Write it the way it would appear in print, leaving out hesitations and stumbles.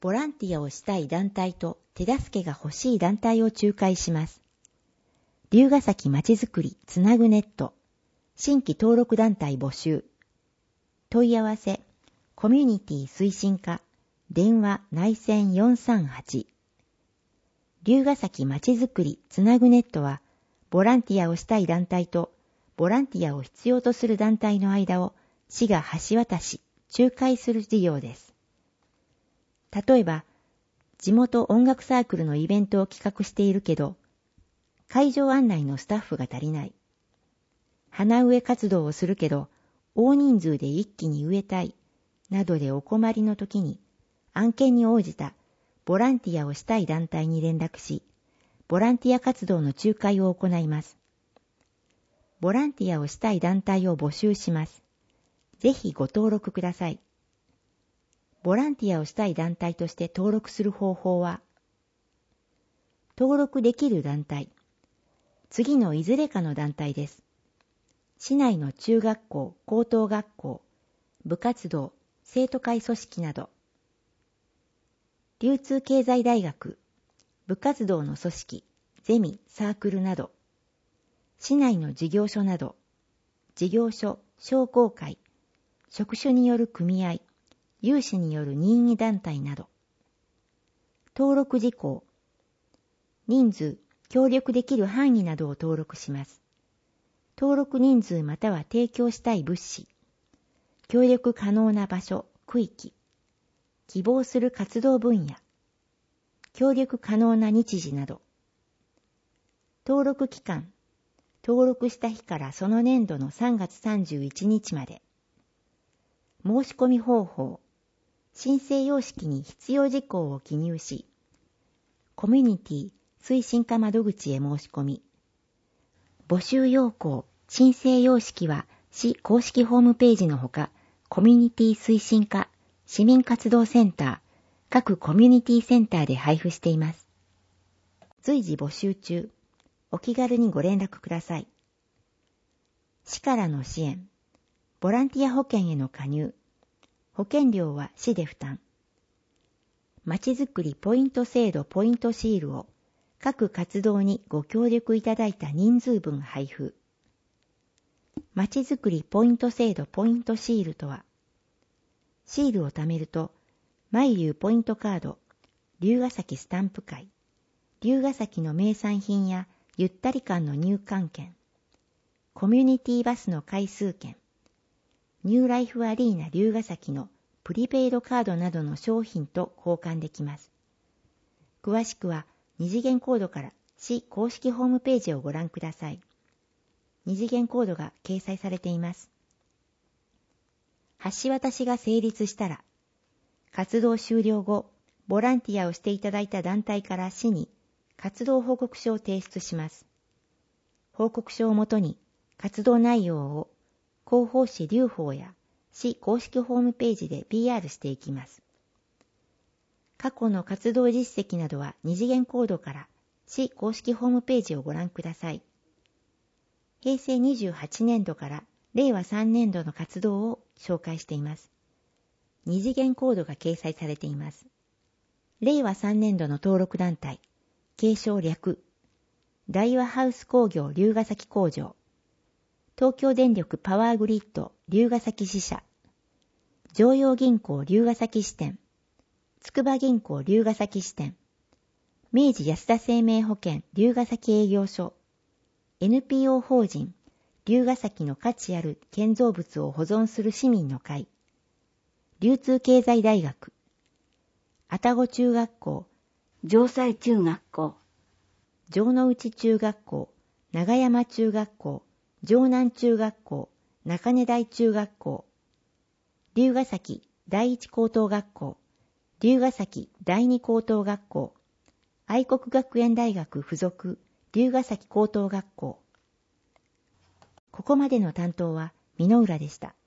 ボランティアをしたい団体と手助けが欲しい団体を仲介します。龍ヶ崎まちづくりつなぐネット、新規登録団体募集。問い合わせ、コミュニティ推進課、電話内線438。龍ヶ崎まちづくりつなぐネットは、ボランティアをしたい団体と、ボランティアを必要とする団体の間を市が橋渡し、仲介する事業です。例えば、地元音楽サークルのイベントを企画しているけど、会場案内のスタッフが足りない。花植え活動をするけど、大人数で一気に植えたい、などでお困りの時に、案件に応じたボランティアをしたい団体に連絡し、ボランティア活動の仲介を行います。ボランティアをしたい団体を募集します。ぜひご登録ください。ボランティアをしたい団体として登録する方法は、登録できる団体。次のいずれかの団体です。市内の中学校、高等学校、部活動、生徒会組織など。流通経済大学、部活動の組織、ゼミ、サークルなど。市内の事業所など。事業所、商工会、職種による組合、有志による任意団体など。登録事項。人数、協力できる範囲などを登録します。登録人数または提供したい物資。協力可能な場所、区域。希望する活動分野。協力可能な日時など。登録期間。登録した日からその年度の3月31日まで。申し込み方法。申請様式に必要事項を記入し、コミュニティ推進課窓口へ申し込み、募集要項、申請様式は市公式ホームページのほか、コミュニティ推進課、市民活動センター、各コミュニティセンターで配布しています。随時募集中。お気軽にご連絡ください。市からの支援。ボランティア保険への加入。保険料は市で負担。まちづくりポイント制度ポイントシールを各活動にご協力いただいた人数分配布。まちづくりポイント制度ポイントシールとは、シールを貯めると、マイリューポイントカード、龍ヶ崎スタンプ会、龍ヶ崎の名産品やゆったり感の入館券、コミュニティバスの回数券、ニューライフアリーナ龍ヶ崎のプリペイドカードなどの商品と交換できます。詳しくは二次元コードから市公式ホームページをご覧ください。二次元コードが掲載されています。橋渡しが成立したら、活動終了後、ボランティアをしていただいた団体から市に活動報告書を提出します。報告書をもとに活動内容を広報誌龍宝や市公式ホームページで PR していきます。過去の活動実績などは二次元コードから市公式ホームページをご覧ください。平成28年度から令和3年度の活動を紹介しています。二次元コードが掲載されています。令和3年度の登録団体、継承略、大和ハウス工業龍ヶ崎工場、東京電力パワーグリッド龍ヶ崎支社、常陽銀行龍ヶ崎支店、筑波銀行龍ヶ崎支店、明治安田生命保険龍ヶ崎営業所、NPO 法人龍ヶ崎の価値ある建造物を保存する市民の会、流通経済大学、愛宕中学校、城西中学校、城之内中学校、長山中学校、城南中学校、中根大中学校、龍ヶ崎第一高等学校、龍ヶ崎第二高等学校、愛国学園大学附属龍ヶ崎高等学校。ここまでの担当は箕浦でした。